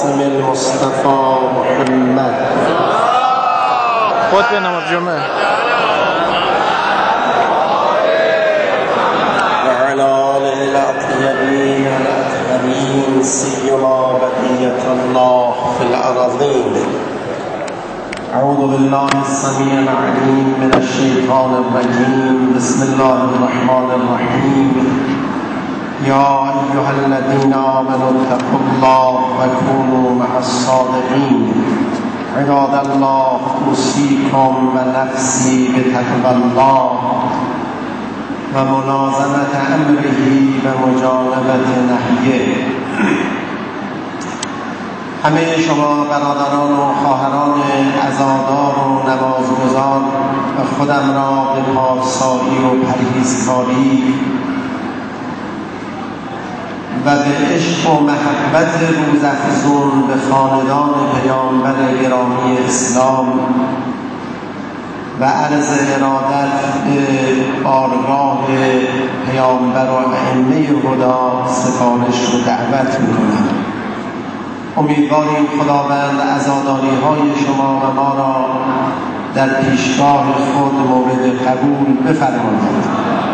القاسم المصطفى محمد خطبه نماز جمعه وعلى آله الأطيبين الأطهرين سيما بقية الله في الأراضين. أعوذ بالله السميع العليم من الشيطان الرجيم. بسم الله الرحمن الرحيم. يا أيها الذين آمنوا اتقوا الله وكونوا مع الصادقين. عباد الله أوصيكم ونفسي بتقوى الله وملازمة أمره ومجانبة نهيه. همه شما برادران و خواهران عزادار و نمازگزار و خودم را به پارسایی و پرهیزکاری و به عشق و محبت روزافزون به خاندان پیامبر گرامی اسلام و عرض ارادت به بارگاه پیامبر و ائمه هدی سفارش و دعوت می‌کنم. امیدواریم خداوند عزاداری‌های شما و ما را در پیشگاه خود مورد قبول بفرماید.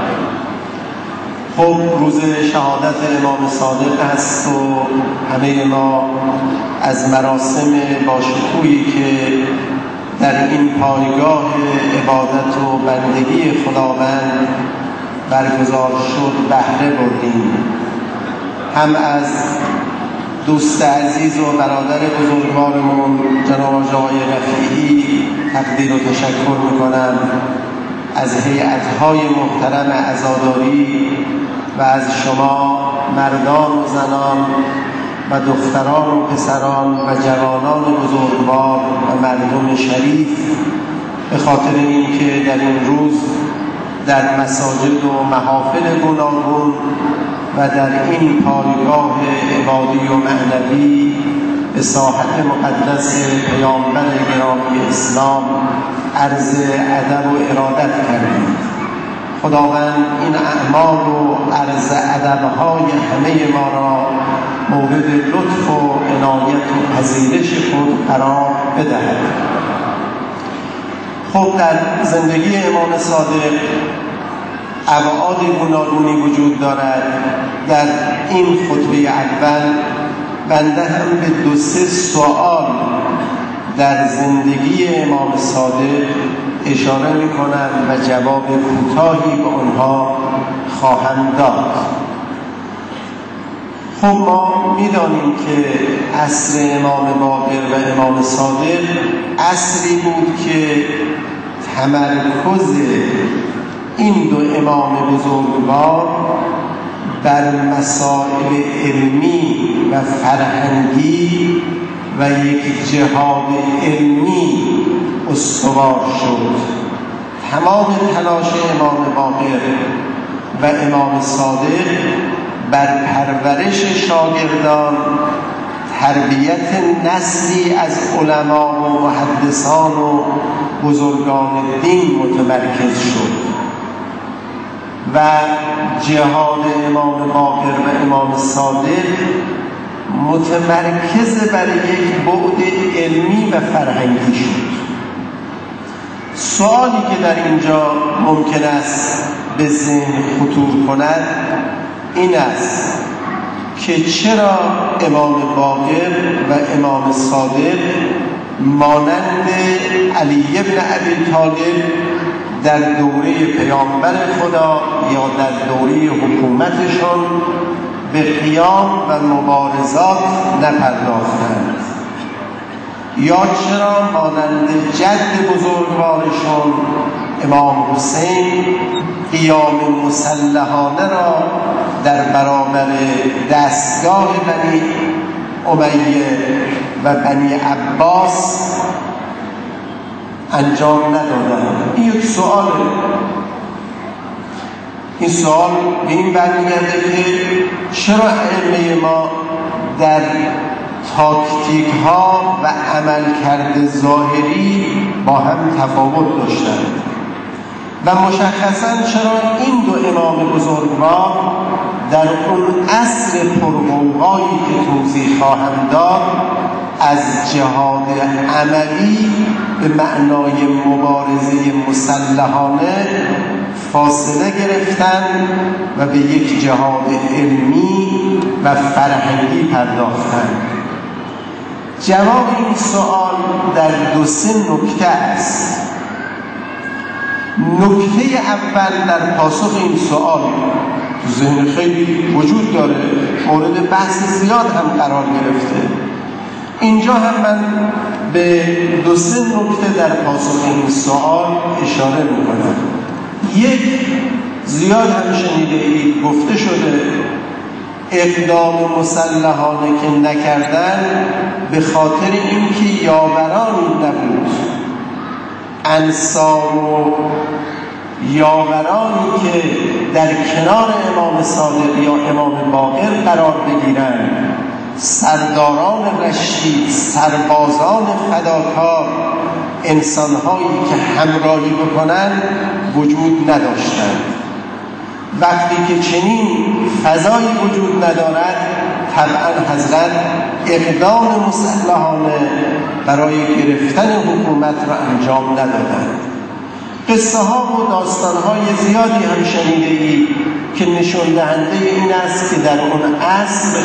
خب روز شهادت امام صادق است و همه ما از مراسم باشکوهی که در این پایگاه عبادت و بندگی خداوند برگزار شد بهره بردیم. هم از دوست عزیز و برادر بزرگوارمون جناب آقای رفیعی تقدیر و تشکر میکنم، از هیئت‌های محترم عزاداری و از شما مردان و زنان و دختران و پسران و جوانان بزرگوار و مردم شریف به خاطر اینکه در این روز در مساجد و محافل گوناگون و در این پایگاه عبادی و معنوی به ساحت مقدس پیامبر گرامی اسلام عرض ادب و ارادت کردید. خداوند این اعمال و عرض ادب‌های همه ما را مورد لطف و عنایت و پذیرش خود قرار بدهد. خب در زندگی امام صادق ابعاد گوناگونی وجود دارد. در این خطبه اول بنده هم به 2-3 سوال در زندگی امام صادق اشاره می‌کنم و جواب کوتاهی به آنها خواهم داد. خب ما می‌دانیم که عصر امام باقر و امام صادق عصری بود که تمرکز این 2 امام بزرگوار بر مسائل علمی و فرهنگی و یک جهاد علمی استوار شد. تمام تلاش امام باقر و امام صادق بر پرورش شاگردان، تربیت نسلی از علما و محدثان و بزرگان دین متمرکز شد و جهاد امام باقر و امام صادق متمرکز بر یک بعد علمی و فرهنگی شد. سوالی که در اینجا ممکن است به ذهن خطور کند این است که چرا امام باقر و امام صادق مانند علی بن ابی طالب در دوره پیامبر خدا یا در دوره حکومتشون به قیام و مبارزات نپرداختند، یا چرا مانند جد بزرگوارشون امام حسین قیام مسلحانه را در برابر دستگاه بنی امیه و بنی عباس انجام ندادند؟ این یک سواله. این سوال به این برمیگرده که چرا ائمه ما در تاکتیک ها و عملکرد ظاهری با هم تفاوت داشتند و مشخصاً چرا این 2 امام بزرگوار در اون عصر پرغوغایی که توضیح خواهم داد از جهاد عملی به معنای مبارزه مسلحانه فاصله گرفتن و به یک جهاد علمی و فرهنگی پرداختن. جواب این سوال در 2-3 نکته است. نکته اول در پاسخ این سوال تو ذهن خیلی وجود داره، مورد بحث زیاد هم قرار گرفته. اینجا هم من به 2-3 نکته در پاسخ این سوال اشاره میکنم. یک، زیاد هم شنیده اید گفته شده اقدام مسلحانه که نکردن به خاطر اینکه یاورانی نبود، انصار و یاورانی که در کنار امام صادق یا امام باقر قرار بگیرن، سرداران رشید، سربازان فداکار، انسانهایی که همراهی بکنن وجود نداشتند. وقتی که چنین فضایی وجود ندارد، طبعا حضرت اقدام مسلحانه برای گرفتن حکومت را انجام ندادند. قصه ها و داستان های زیادی هم شنیده ای که نشون دهنده این است که در اون عصر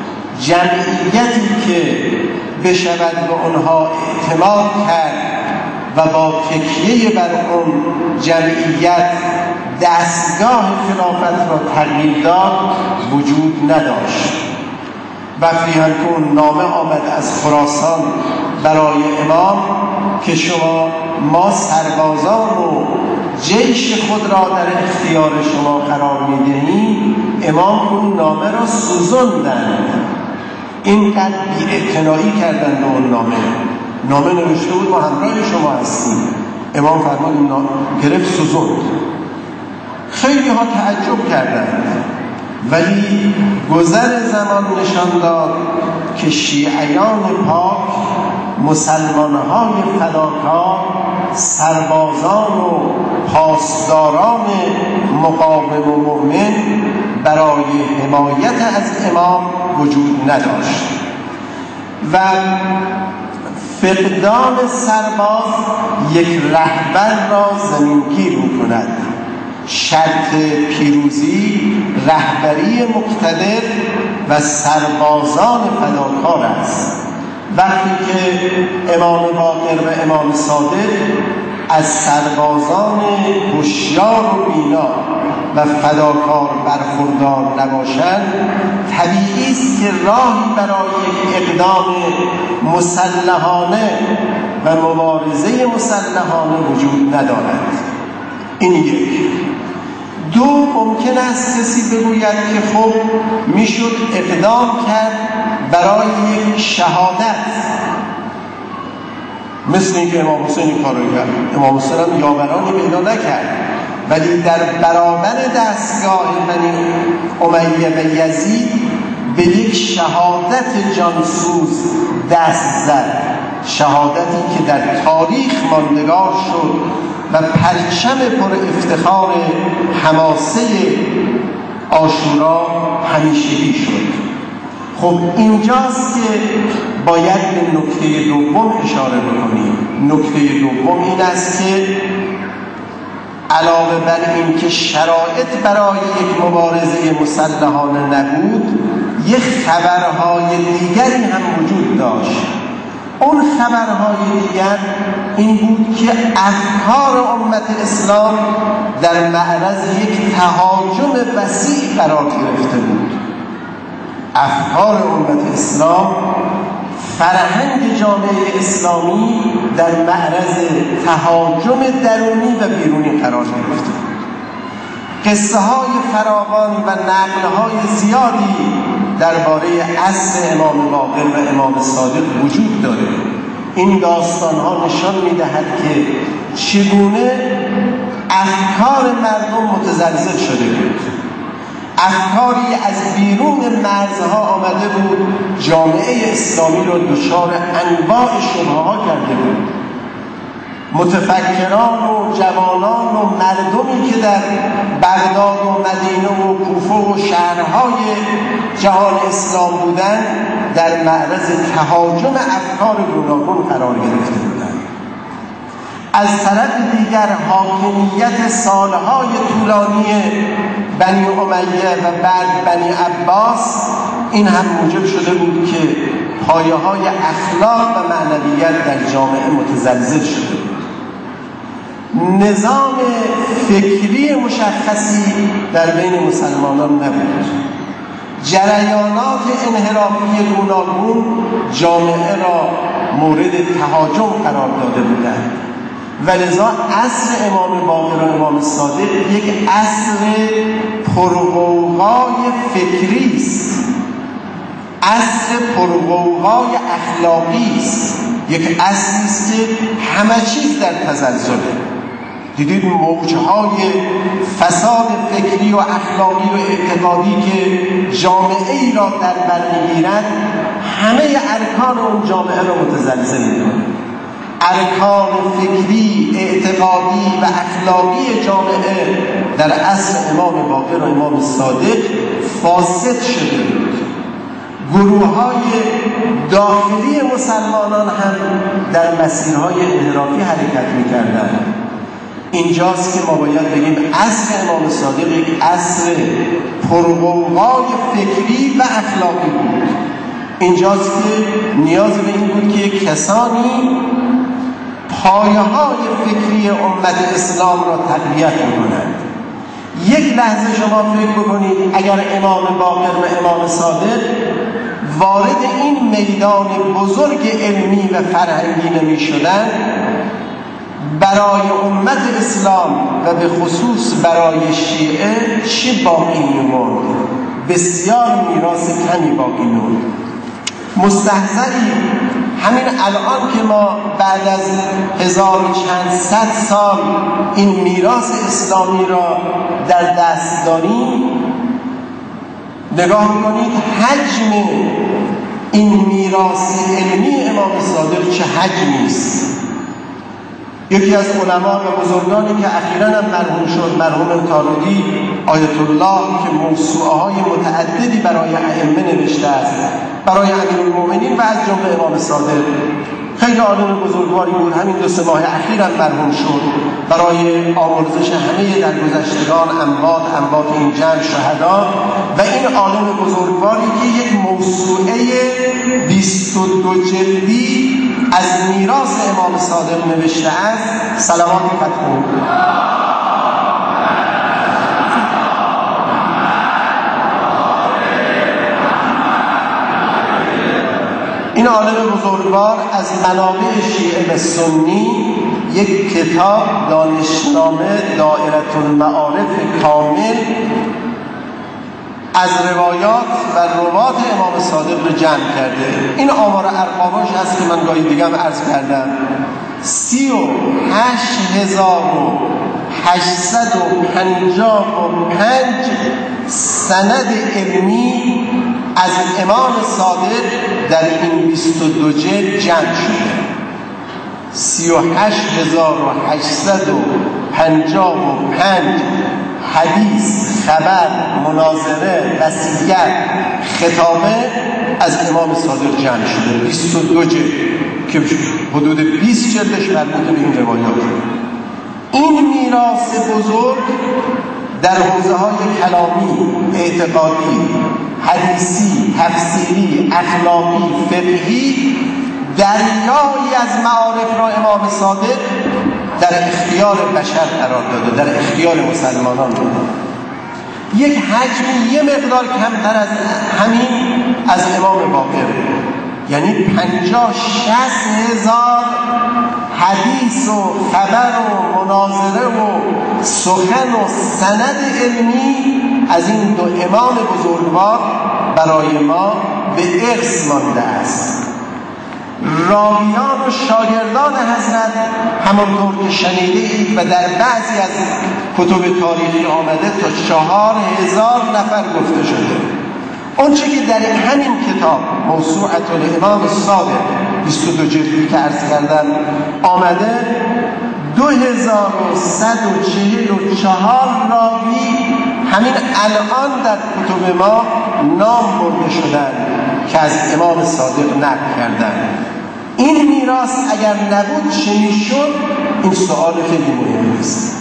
جمعیتی که بشود به اونها اعتماد کرد و با تکیه بر اون جمعیت دستگاه خلافت را تغییر داد وجود نداشت. وقتی هم که اون نامه آمد از خراسان برای امام که ما سربازان و جیش خود را در اختیار شما قرار می‌دهیم، امام اون نامه را سوزاندند. اینقدر بی‌اعتنایی کردند به اون نامه نوشته بود ما همراه شما هستیم. امام فرمان این گرفت سوزوند. خیلی ها تعجب کردند، ولی گذر زمان نشان داد که شیعیان پاک، مسلمان‌های فداکار، سربازان و پاسداران مقاوم و مؤمن برای حمایت از امام وجود نداشت و فقدان سرباز یک رهبر را زمینگیر می‌کند. شرط پیروزی رهبری مقتدر و سربازان فداکار است. وقتی که امام باقر و امام صادق از سربازان هوشیار و بینا و فداکار برخوردار نباشند، طبیعی است که راهی برای اقدام مسلحانه و مبارزه مسلحانه وجود ندارد. این یک. دو، ممکن است کسی بگوید که خب میشد اقدام کرد برای یک شهادت، مثل اینکه امام حسین این کار رو کرد. امام حسین هم یاورانی پیدا نکرد، ولی در برابر دستگاه بنی امیه و یزید به یک شهادت جانسوز دست زد، شهادتی که در تاریخ ماندگار شد و پرچم پر افتخار حماسه عاشورا همیشگی شد. خب اینجاست که باید به نکته دوم اشاره بکنیم. نکته دوم این است که علاوه بر این که شرایط برای یک مبارزه مسلحانه نبود، یک خبرهای دیگری هم وجود داشت. اون خبرهای دیگر این بود که افکار امت اسلام در معرض یک تهاجم وسیع قرار گرفته بود. افکار امت اسلام، فرهنگ جامعه اسلامی در معرض تهاجم درونی و بیرونی قرار گرفته بود. قصه های فراوان و نقل های زیادی درباره عصر امام باقر و امام صادق وجود داره. این داستان ها نشان میدهد که چگونه افکار مردم متزلزل شده بود. افکاری از بیرون مرزها آمده بود، جامعه اسلامی را دچار انواع شبهه‌ها کرده بود. متفکران و جوانان و مردمی که در بغداد و مدینه و کوفه و شهرهای جهان اسلام بودند در معرض تهاجم افکار گوناگون قرار گرفته بودند. از طرف دیگر حاکمیت سالهای طولانی بنی امیه و بعد بنی عباس این هم موجب شده بود که پایه‌های اخلاق و معنویت در جامعه متزلزل شده بود. نظام فکری مشخصی در بین مسلمانان نبود. جریانات انحرافی گوناگون جامعه را مورد تهاجم قرار داده بودند و لذا عصر امام باقر و امام صادق یک عصر پرغوغای فکری است، عصر پرغوغای اخلاقی است، یک عصری است که همه چیز در تزلزله. دیدید موجهای فساد فکری و اخلاقی و اعتقادی که جامعه ای را در بر می‌گیرد همه ارکان اون جامعه را متزلزل می‌کند. ارکان فکری، اعتقادی و اخلاقی جامعه در عصر امام باقر و امام صادق فاسد شده بود. گروه‌های داخلی مسلمانان هم در مسیرهای انحرافی حرکت می‌کردند. اینجاست که ما باید بگیم عصر امام صادق یک عصر پرغوغای فکری و اخلاقی بود. اینجاست که نیاز به این بود که کسانی پایه‌های فکری امت اسلام را تقویت کنند. یک لحظه شما فکر بکنید اگر امام باقر و امام صادق وارد این میدان بزرگ علمی و فرهنگی نمی شدند، برای امت اسلام و به خصوص برای شیعه چه باقی می‌ماند؟ بسیار میراث کمی باقی می‌ماند. مستحضری همین الان که ما بعد از 1100 سال این میراث اسلامی را در دست داریم، نگاه کنید حجم این میراث علمی امام صادق چه حجمی است. یکی از علما و بزرگانی که اخیراً هم مرحوم شد، مرحوم تارودی آیت الله، که موسوعه‌های متعددی برای ائمه نوشته است، برای امیرالمومنین و از جمله امام صادق، خیلی عالم بزرگواری بود. همین 2-3 ماه اخیراً مرحوم شد. برای آمرزش همه درگذشتگان، انبات این جمع شهدا و این عالم بزرگواری که یک موسوعه 22 جلدی از میراث امام صادق نوشته است، صلوات فتحون. این عالم بزرگوار از منابع شیعه و سنی یک کتاب دانشنامه دائره المعارف کامل از روایات و روات امام صادق رو جمع کرده. این آمار ارقامش هست که من گاهی دیگه هم عرض کردم. 38,855 سند علمی از امام صادق در این 22 جلد جمع شده. 38,855 حدیث، خبر، مناظره، وصیت، خطابه از امام صادق جمع شده. 22 جلد که حدود 20 جلدش مربوط به این روایات. این میراث بزرگ در حوزه‌های کلامی، اعتقادی، حدیثی، تفسیری، اخلاقی، فقهی دریایی از معارف را امام صادق در اختیار بشر قرار داده، در اختیار مسلمانان داده. یک حجمی یه مقدار کمتر از همین از امام باقر، یعنی 50-60 هزار حدیث و خبر و مناظره و سخن و سند علمی از این دو امام بزرگوار برای ما به ارث مانده است. راویان و شاگردان حضرت همانطور که شنیده اید و در بعضی از کتب تاریخی آمده تا 4000 نفر گفته شده. اون چه که در همین کتاب موسوعة الامام الصادق 22 جلدی که عرض کردم آمده 2144 راوی همین الان در کتب ما نام برده شدن که از امام صادق نقل کردن. این میراث اگر نبود چه میشد؟ این سوال خیلی مهم است.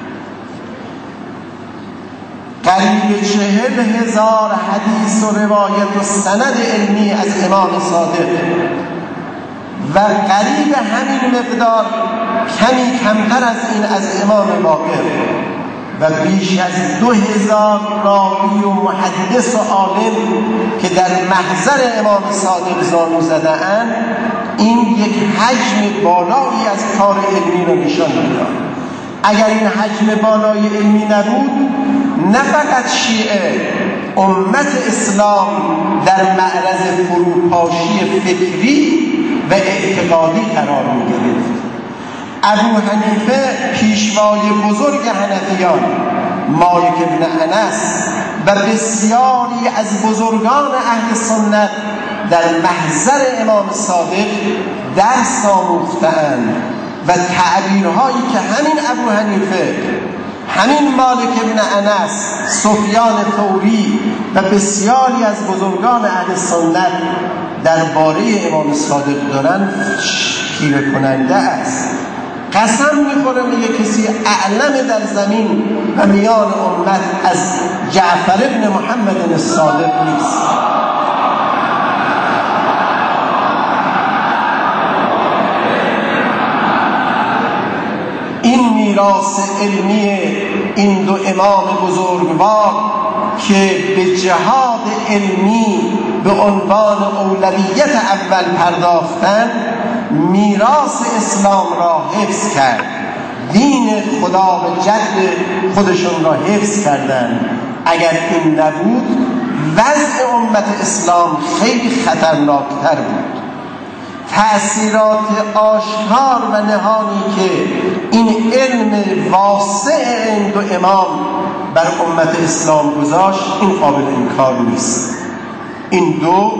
قریب 40,000 حدیث و روایت و سند علمی از امام صادق و قریب همین مقدار کمی کمتر از این از امام باقر و بیش از 2000 راوی و محدث و عالم که در محضر امام صادق زانو زده‌اند، این یک حجم بالایی از کار علمی را نشان می‌دهد. اگر این حجم بالای علمی نبود، نه فقط شیعه، امت اسلام در معرض فروپاشی فکری و اعتقادی قرار می‌گرفت. ابو حنیفه پیشوای بزرگ حنفیان، مالک بن انس و بسیاری از بزرگان اهل سنت در محضر امام صادق درس آموخته‌اند و تعبیرهایی که همین ابو حنیفه، همین مالک بن انس، سفیان ثوری و بسیاری از بزرگان اهل سنت درباره امام صادق دارند خیره کننده است. قسم میخوره میگه کسی اعلم در زمین و میان امت از جعفر ابن محمد الصادق نیست. این میراث علمی این دو امام بزرگوار که به جهاد علمی به عنوان اولویت اول پرداختن، میراث اسلام را حفظ کرد، دین خدا و جد خودشون را حفظ کردند. اگر این نبود وضع امت اسلام خیلی خطرناکتر بود. تأثیرات آشکار و نهانی که این علم واسع این دو امام بر امت اسلام گذاشت، این قابل انکار نیست. این دو.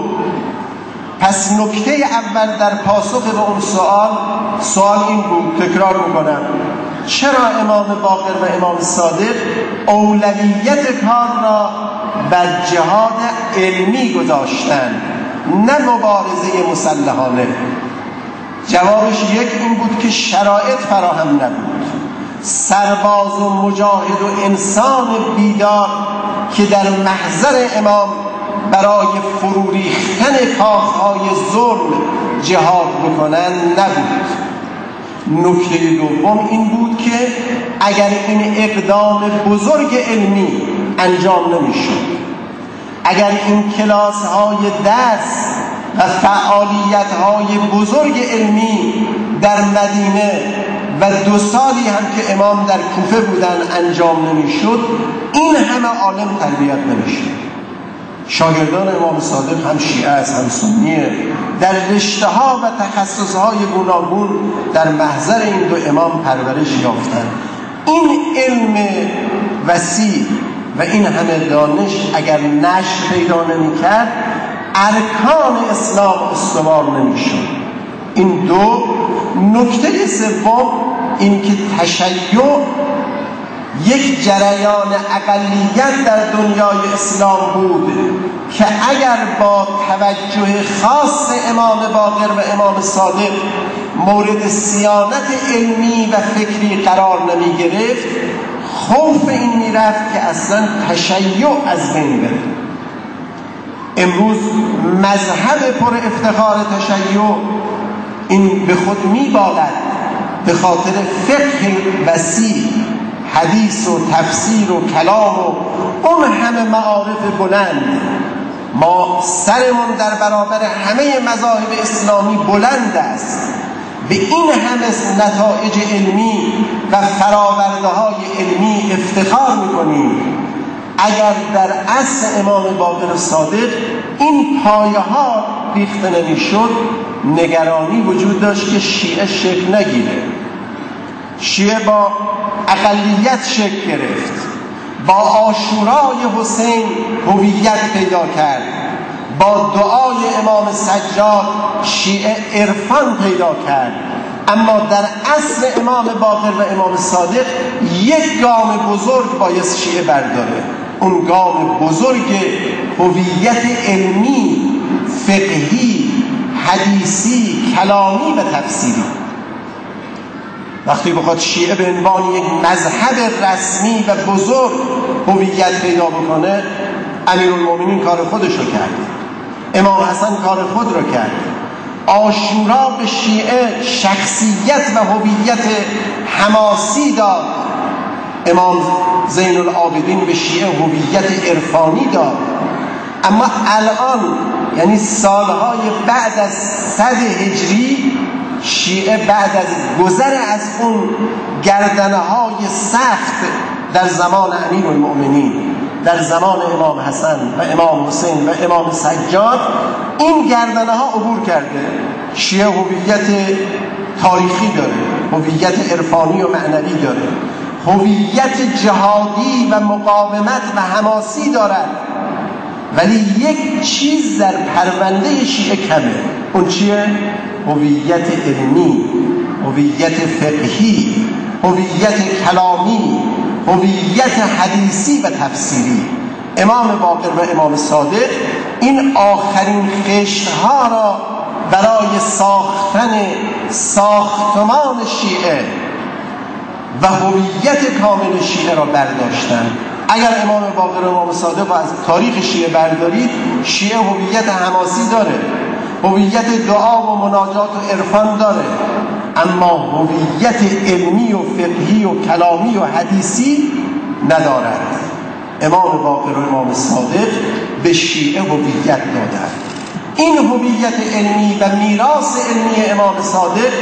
پس نکته اول در پاسخ به اون سوال این بود، تکرار میکنم: چرا امام باقر و امام صادق اولویت کار را بر جهاد علمی گذاشتن، نه مبارزه مسلحانه؟ جوابش یک این بود که شرایط فراهم نبود. سرباز و مجاهد و انسان بیدار که در محضر امام برای فرو ریختن کاخهای ظلم جهاد بکنن نبود. نکته دوم این بود که اگر این اقدام بزرگ علمی انجام نمیشد، اگر این کلاس‌های درس و فعالیت‌های بزرگ علمی در مدینه و 2 سالی هم که امام در کوفه بودن انجام نمیشد، این همه عالم تربیت نمیشد. شاگردان امام صادق هم شیعه است هم سنیه، در رشته‌ها و تخصص‌های گوناگون در محضر این دو امام پرورش یافتند. این علم وسیع و این همه دانش اگر نشر پیدا نمی‌کرد، ارکان اسلام استوار نمی‌شد. این دو. نکته سوم این که تشیع یک جریان اقلیت در دنیای اسلام بود که اگر با توجه خاص امام باقر و امام صادق مورد صیانت علمی و فکری قرار نمی گرفت، خوف این می رفت که اصلا تشیع از بین بره. امروز مذهب پر افتخار تشیع این به خود می بالد به خاطر فقه وسیع، حدیث و تفسیر و کلام و اون همه معارف بلند. ما سرمون در برابر همه مذاهب اسلامی بلند است. به این همه نتایج علمی و فراورده‌های علمی افتخار می‌کنیم. اگر در عصر امام باقر صادق این پایه‌ها ریخته نمی‌شد، نگرانی وجود داشت که شیعه شکل نگیره. شیعه با اقلیت شکل گرفت، با عاشورای حسین هویت پیدا کرد، با دعای امام سجاد شیعه عرفان پیدا کرد، اما در اصل امام باقر و امام صادق یک گام بزرگ باید شیعه برداره. اون گام بزرگ هویت علمی، فقهی، حدیثی، کلامی و تفسیری. وقتی بخواد شیعه به عنوان یک مذهب رسمی و بزرگ هویت پیدا بکنه، امیرالمومنین کار خودش رو کرد، امام حسن کار خود رو کرد. عاشورا به شیعه شخصیت و هویت حماسی داد، امام زین العابدین به شیعه هویت عرفانی داد. اما الان یعنی سالهای بعد از 100 هجری شیعه بعد از گذر از اون گردنه‌های سخت در زمان امیرالمؤمنین، در زمان امام حسن و امام حسین و امام سجاد، این گردنه‌ها عبور کرده. شیعه هویت تاریخی داره، هویت عرفانی و معنوی داره، هویت جهادی و مقاومت و حماسی دارد، ولی یک چیز در پرونده شیعه کمه. اون چیه؟ هویت علمی، هویت فقهی، هویت کلامی، هویت حدیثی و تفسیری. امام باقر و امام صادق این آخرین خشت‌ها را برای ساختن ساختمان شیعه و هویت کامل شیعه را برداشتند. اگر امام باقر و امام صادق را از تاریخ شیعه بردارید، شیعه هویت حماسی داره، هویت دعا و مناجات و عرفان داره، اما هویت علمی و فقهی و کلامی و حدیثی ندارد. امام باقر و امام صادق به شیعه هویت دادند. این هویت علمی و میراث علمی امام صادق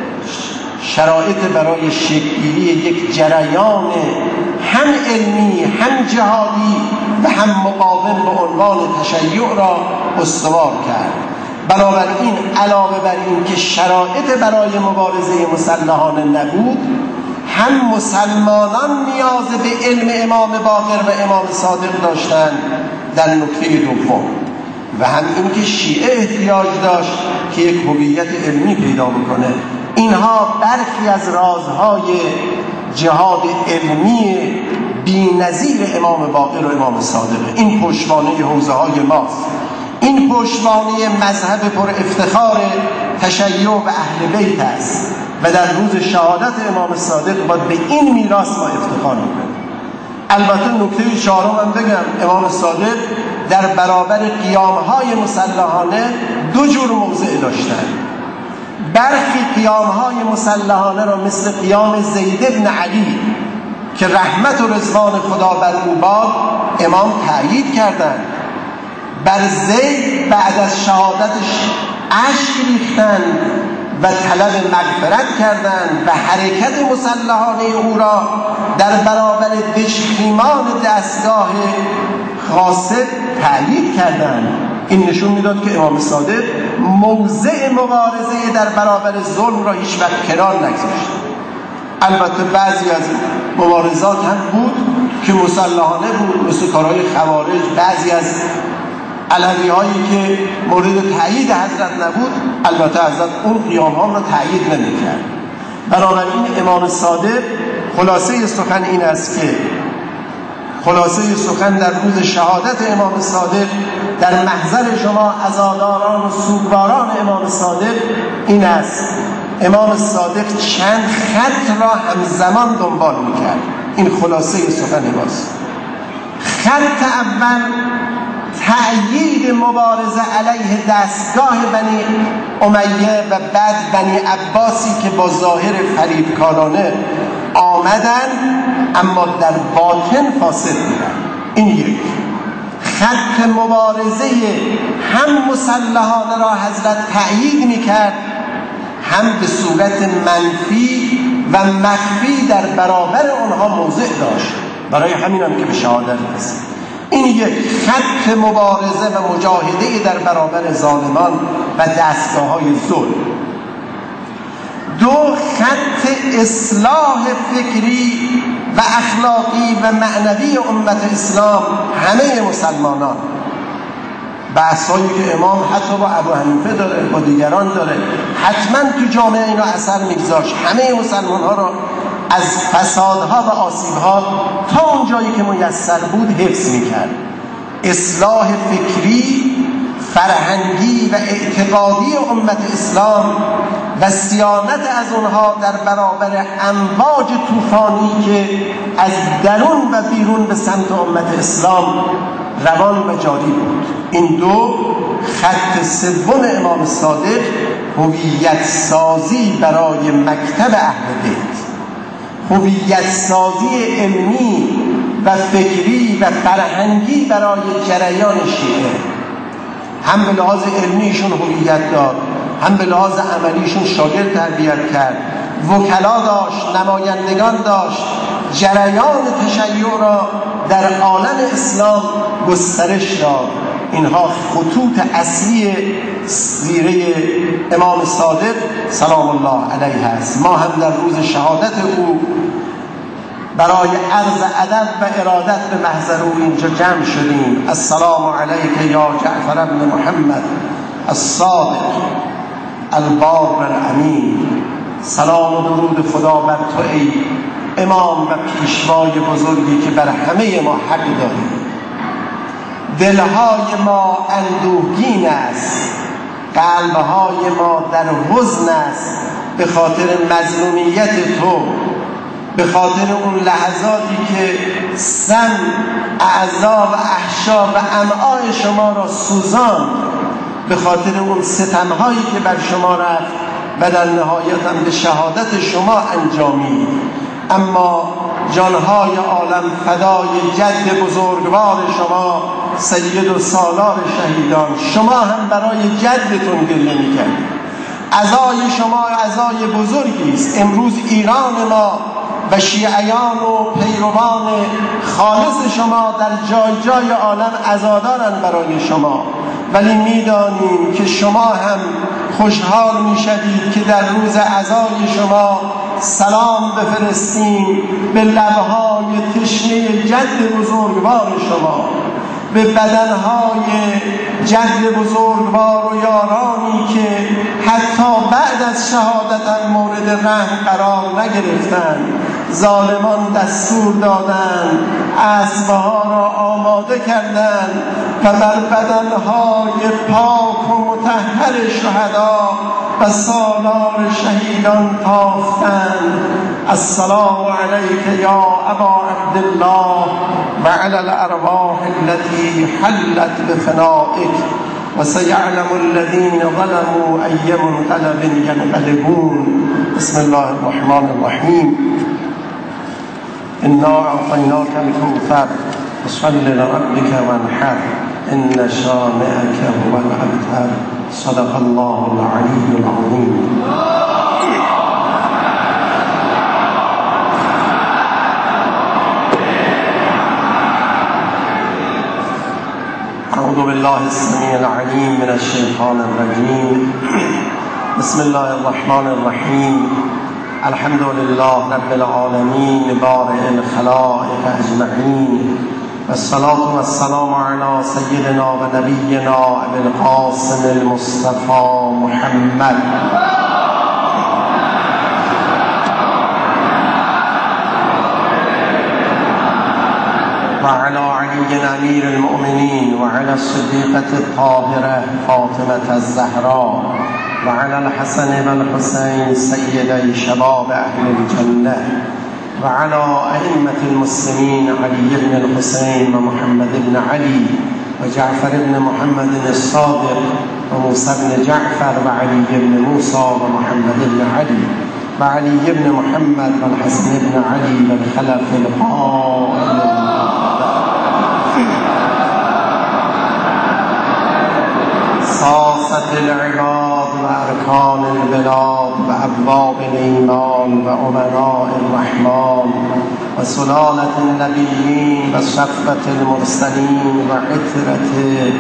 شرایط برای شکل‌گیری یک جریان هم علمی، هم جهادی و هم مقاوم به عنوان تشیع را استوار کرد. بنابراین علاوه بر این که شرایط برای مبارزه مسلحانه نبود، هم مسلمانان نیاز به علم امام باقر و امام صادق داشتند در نکته دوم، و هم این که شیعه احتیاج داشت که یک هویت علمی پیدا بکنه. اینها برخی از رازهای جهاد علمی بی‌نظیر امام باقر و امام صادق. این پشتوانه حوزه های ماست، این پشتوانه مذهب پر افتخار تشیع و اهل بیت است و در روز شهادت امام صادق باید به این میراث ما افتخار کنیم. البته نکته چهارم هم بگم، امام صادق در برابر قیام‌های مسلحانه دو جور موضع داشتن. برخی قیام‌های مسلحانه را مثل قیام زید بن علی که رحمت و رضوان خدا بر او باد، امام تأیید کردند. بر زید بعد از شهادتش اشک ریختند و طلب مغفرت کردند و حرکت مسلحانه او را در برابر دژخیمان دستگاه غاصب تأیید کردند. این نشون میداد که امام صادق موضع مبارزه در برابر ظلم را هیچ وقت کنار نگذاشت. البته بعضی از مبارزات هم بود که مسلحانه بود، مثل کارهای خوارج، بعضی از علوی هایی که مورد تایید حضرت نبود، البته حضرت اون قیام ها را تایید نمی‌کرد. بنابراین امام صادق خلاصه سخن این است که خلاصه سخن در روز شهادت امام صادق در محضر شما عزاداران و سوگواران امام صادق این است: امام صادق چند خط را همزمان دنبال می‌کرد. این خلاصه سخن ماست. خط اول تأیید مبارزه علیه دستگاه بنی امیه و بعد بنی عباسی که با ظاهر فریبکارانه آمدن اما در باطن فاسد بودن. این یک خط مبارزه هم مسلحانه را حضرت تأیید میکرد، هم به صورت منفی و مخفی در برابر آنها موضع داشت. برای همین هم که به شهادت رسید. این یک خط مبارزه و مجاهده در برابر ظالمان و دستگاه‌های ظلم. دو، خط اصلاح فکری و اخلاقی و معنوی امت اسلام، همه مسلمانان. بحثایی که امام حتی با ابو حنیفه داره، با دیگران داره، حتما تو جامعه اینا اثر میگذاشت، همه مسلمان ها را از فسادها و آسیبها تا اون جایی که میسر بود حفظ میکرد. اصلاح فکری، فرهنگی و اعتقادی امت اسلام و صیانت از اونها در برابر امواج طوفانی که از درون و بیرون به سمت امت اسلام روان و جاری بود. این دو خط سوم امام صادق هویت سازی برای مکتب اهل بیت، هویت سازی علمی و فکری و فرهنگی برای جریان شیعه. هم به لحاظ علمیشون هویت داد، هم به لحاظ عملیشون شاگرد تربیت کرد، وکلا داشت، نمایندگان داشت، جریان تشیع را در عالم اسلام گسترش داد. اینها خطوط اصلی سیره امام صادق سلام الله علیه است. ما هم در روز شهادت او برای عرض ادب و ارادت به محضر او اینجا جمع شدیم. السلام علیک یا جعفر ابن محمد الصادق البار الامین. سلام و درود خدا بر تو ای امام و پیشوای بزرگی که بر همه ما حق داری. دلهای ما اندوهگین است، قلبهای ما در حزن است به خاطر مظلومیت تو، به خاطر اون لحظاتی که سم اعضا و احشا و امعای شما را سوزان، به خاطر اون ستمهایی که بر شما رفت و در نهایت هم به شهادت شما انجامید. اما جانهای عالم فدای جد بزرگوار شما سید و سالار شهیدان. شما هم برای جدتون گریه می‌کردید. عزای شما عزای بزرگی است. امروز ایران ما و شیعیان و پیروان خالص شما در جای جای عالم عزادارند برای شما، ولی میدانیم که شما هم خوشحال میشوید که در روز عزای شما سلام بفرستیم به لبهای تشنه جد بزرگوار شما، به بدنهای جد بزرگوار و یارانی که حتی بعد از شهادت مورد رحم قرار نگرفتند. ظالمان دستور دادند، اسبها را آماده کردند و بر بدنهای پاک و مطهر شهدا و سالار شهیدان تافتند. السلام علیک یا ابا عبدالله و علی الارواح التي حلت بفنائک و سیعلم الذین ظلموا ای منقلب ینقلبون. بسم الله الرحمن الرحیم. انا اعطیناک الکوثر فصل لربک وانحر ان شانئک هو الابتر. صدق الله العلی العظیم. اعوذ بالله السمیع العلیم من الشیطان الرجیم. بسم الله الرحمن الرحیم. الحمد لله رب العالمین بارئ الخلائق اجمعین والصلاة والسلام علی سیدنا و نبینا ابی القاسم المصطفى محمد وعلى علي امیر المؤمنین وعلى الصدیقة الطاهرة فاطمة الزهراء وعلى الحسن والحسين سيدي شباب أهل الجنة وعلى أئمة المسلمين علي بن الحسين ومحمد بن علي وجعفر بن محمد الصادق وموسى بن جعفر وعلي بن موسى ومحمد بن علي وعلي بن محمد والحسن بن علي والخلف القائم صافة العباد وأركان البلاد وأبواب الإيمان وأمراء الرحمن وسلالة النبيين وصفة المرسلين وعترة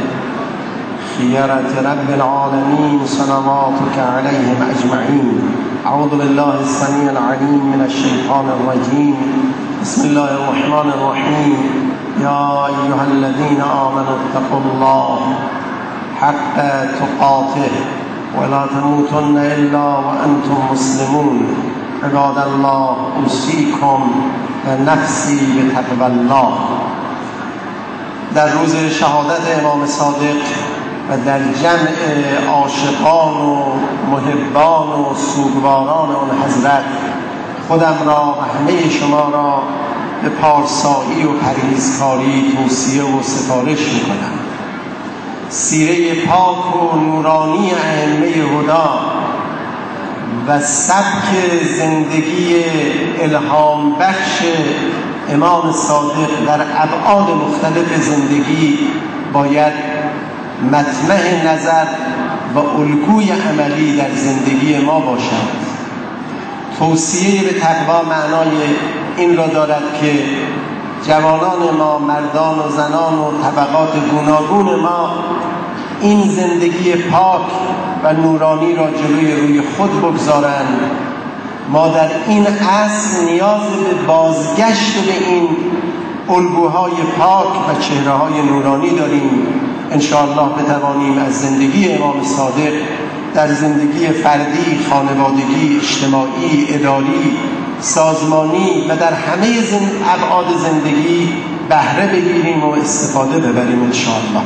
خيرة رب العالمين صلواتك عليهم أجمعين. أعوذ بالله السميع العليم من الشيطان الرجيم. بسم الله الرحمن الرحيم. يا أيها الذين آمنوا اتقوا الله حق تقاته ولا تموتن الا وانتم مسلمون. عباد الله اوصیکم و نفسی بتقوی الله. در روز شهادت امام صادق و در جمع عاشقان و محبان و سوگواران آن حضرت خودم را و همه شما را به پارسایی و پرهیزکاری توصیه و سفارش می‌کنم. سیره پاک و نورانی ائمه هدی و سبک زندگی الهام بخش امام صادق در ابعاد مختلف زندگی باید مطمع نظر و الگوی عملی در زندگی ما باشد. توصیه به تقوا معنای این را دارد که جوانان ما، مردان و زنان و طبقات گوناگون ما این زندگی پاک و نورانی را جلوی روی خود بگذارند. ما در این عصر نیاز به بازگشت به این الگوهای پاک و چهره‌های نورانی داریم. انشاءالله بتوانیم از زندگی امام صادق در زندگی فردی، خانوادگی، اجتماعی، اداری، سازمانی و در همه ابعاد زندگی بهره بگیریم و استفاده ببریم انشاءالله.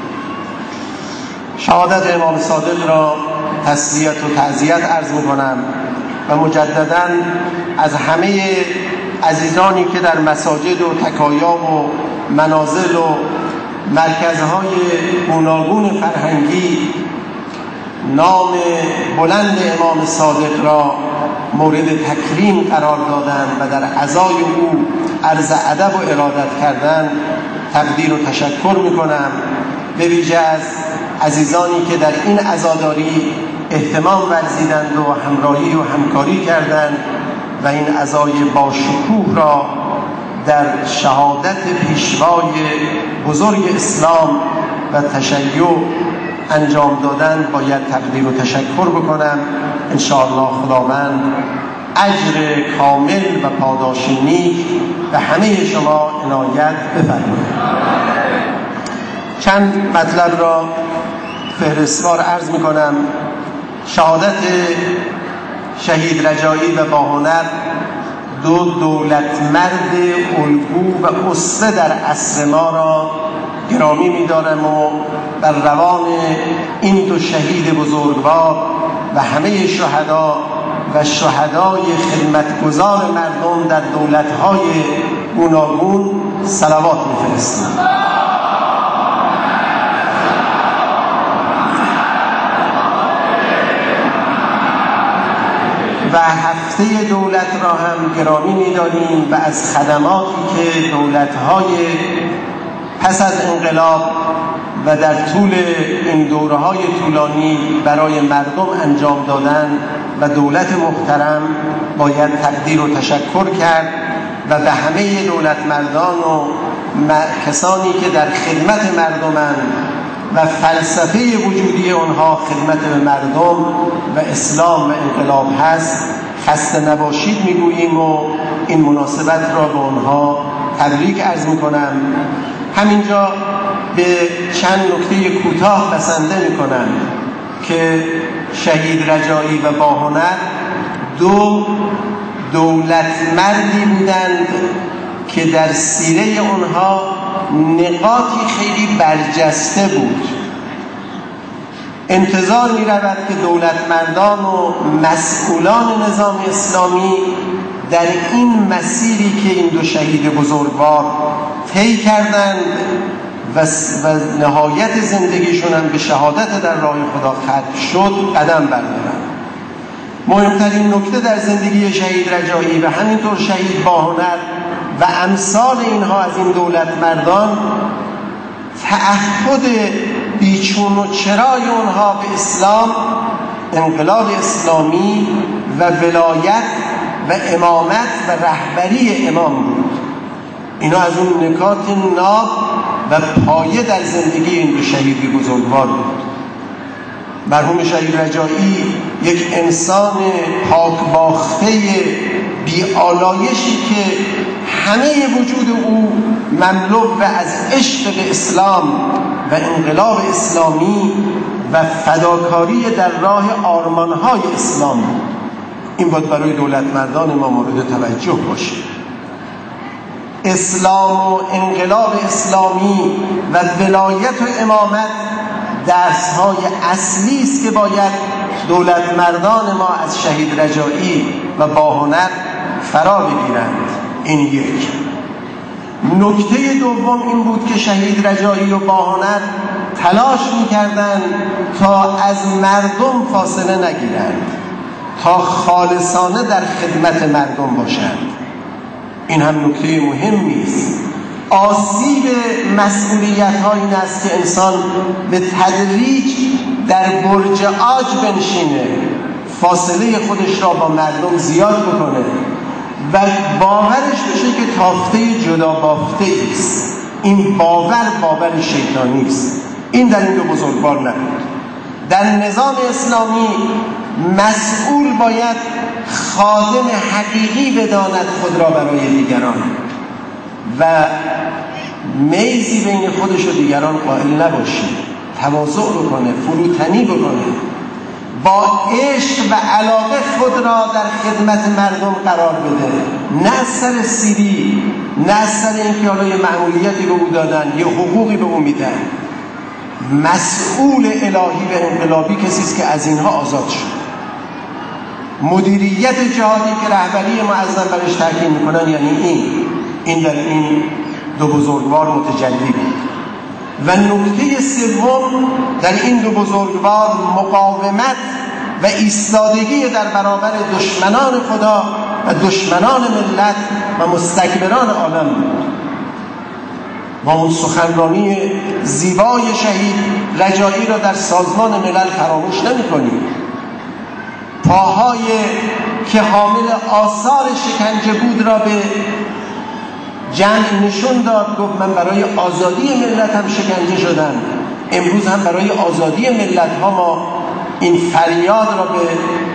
شهادت امام صادق را تسلیت و تعزیت عرض می‌کنم و مجدداً از همه عزیزانی که در مساجد و تکایا و منازل و مرکزهای گوناگون فرهنگی نام بلند امام صادق را مورد تکریم قرار دادند و در عزای او عرض ادب و ارادت کردند تقدیر و تشکر می‌کنم. به ویژه از عزیزانی که در این عزاداری اهتمام ورزیدند و همراهی و همکاری کردند و این عزای با شکوه را در شهادت پیشوای بزرگ اسلام و تشیع انجام دادن باید تقدیر و تشکر بکنم. انشاءالله خداوند اجر کامل و پاداش نیک به همه شما عنایت بفرماید. چند مطلب را فهرستوار عرض میکنم. شهادت شهید رجایی و باهنر دو دولتمرد الگو و اسوه در عصر ما را گرامی می‌دارم و بر روان این دو شهید بزرگوار و همه شهدا و شهدای خدمتگزار مردم در دولت‌های گوناگون صلوات می‌فرستم. و هفته دولت را هم گرامی می‌داریم و از خدماتی که دولت‌های پس از انقلاب و در طول این دوره‌های طولانی برای مردم انجام دادن و دولت محترم باید تقدیر و تشکر کرد و به همه دولتمردان و کسانی که در خدمت مردمند و فلسفه وجودی آنها خدمت به مردم و اسلام و انقلاب هست خسته نباشید میگوییم و این مناسبت را به آنها تبریک عرض میکنم. همینجا به چند نکته کوتاه بسنده میکنم که شهید رجایی و باهنر دو دولتمردی بودند که در سیره آنها نقاطی خیلی برجسته بود. انتظار می رود که دولتمردان و مسئولان نظام اسلامی در این مسیری که این دو شهید بزرگوار طی کردند و نهایت زندگیشون هم به شهادت در راه خدا ختم شد قدم بردارند. مهمترین نکته در زندگی شهید رجایی و همینطور شهید باهنر و امثال اینها از این دولتمردان تعهد بیچون و چرای اونها به اسلام، انقلاب اسلامی و ولایت و امامت و رهبری امام بود. اینا از اون نکات ناب و پایه در زندگی این دو شهید بزرگوار بود. مرحوم شهید رجایی یک انسان پاکباخته بی‌آلایشی که همه وجود او مملو و از عشق به اسلام و انقلاب اسلامی و فداکاری در راه آرمانهای اسلام بود. این باید برای دولت مردان ما مورد توجه باشه. اسلام و انقلاب اسلامی و ولایت و امامت درس‌های اصلی است که باید دولت مردان ما از شهید رجایی و باهنر فرا بگیرند. این یک. نکته دوم این بود که شهید رجایی و باهنر تلاش می‌کردند تا از مردم فاصله نگیرند، تا خالصانه در خدمت مردم باشند. این هم نکته مهمی است. آسیب مسئولیت‌ها این است که انسان به تدریج در برج عاج بنشینه، فاصله خودش را با مردم زیاد بکنه و باورش بشه که تافته جدا بافته است. این باور شیطانی است. این در این دو بزرگوار نبود. در نظام اسلامی مسئول باید خادم حقیقی بداند خود را برای دیگران و میزی بین خودش و دیگران قائل نباشید، تواضع بکنه، فروتنی بکنه، با عشق و علاقه خود را در خدمت مردم قرار بده، نه از سر سیری، نه از سر اینکه حالا یه معمولیتی به او دادن، یه حقوقی به او میدن. مسئول الهی و انقلابی کسی است که از اینها آزاد شد. مدیریت جهادی که رهبری معظم برش تاکید میکنن یعنی این در این دو بزرگوار متجلی بود. و نکته سوم در این دو بزرگوار مقاومت و ایستادگی در برابر دشمنان خدا و دشمنان ملت و مستکبران عالم بود. ما اون سخنرانی زیبای شهید رجایی را در سازمان ملل فراموش نمی کنیم. پاهای که حامل آثار شکنجه بود را به جمع نشون داد، گفت من برای آزادی ملت هم شکنجه شدم، امروز هم برای آزادی ملت ها ما این فریاد را به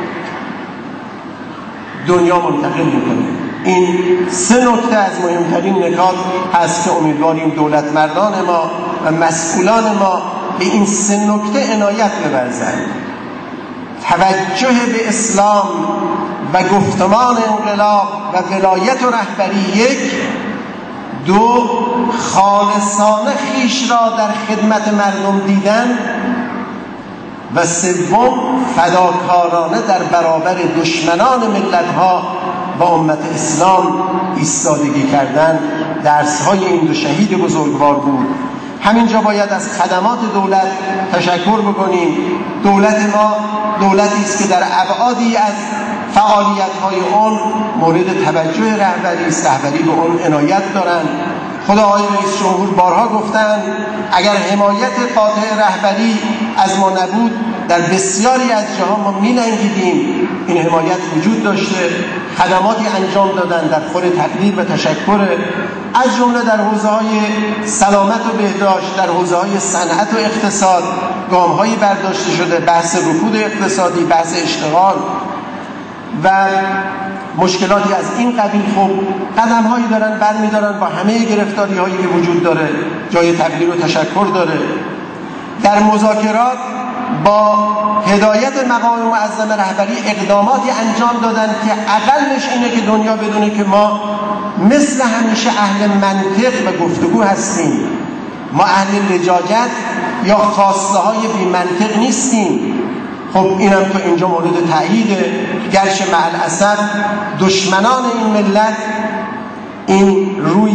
دنیا منتقل میکنیم. این سه نکته از مهمترین نکات هست که امیدواریم دولت مردان ما و مسئولان ما به این سه نکته عنایت بورزند. توجه به اسلام و گفتمان انقلاب و ولایت و رهبری یک، دو خالصانه خیش را در خدمت مردم دیدن و سوم فداکارانه در برابر دشمنان ملت‌ها و امت اسلام ایستادگی کردن. درس‌های این دو شهید بزرگوار بود. همینجا باید از خدمات دولت تشکر بکنیم. دولت ما دولتی است که در ابعادی از فعالیت‌های اون مورد توجه رهبری است. رهبری به اون عنایت دارند. خود آقای رئیس جمهور بارها گفتند اگر حمایت قاطع رهبری از ما نبود در بسیاری از جاها ما می‌لنگیدیم. این حمایت وجود داشته، خدماتی انجام دادن در خور تقدیر و تشکر، از جمله در حوزه‌های سلامت و بهداشت، در حوزه‌های صنعت و اقتصاد گام‌هایی برداشته شده، بحث رکود اقتصادی، بحث اشتغال و مشکلاتی از این قبیل. خب قدم‌هایی دارن برمی‌دارن با همه گرفتاری‌هایی که وجود داره، جای تقدیر و تشکر داره. در مذاکرات با هدایت مقام معظم رهبری اقداماتی انجام دادن که اقلش اینه که دنیا بدونه که ما مثل همیشه اهل منطق و گفتگو هستیم. ما اهل لجاجت یا خواسته های بی منطق نیستیم. خب اینم تا اینجا مورد تأییده، گرچه مع الاسف دشمنان این ملت این روی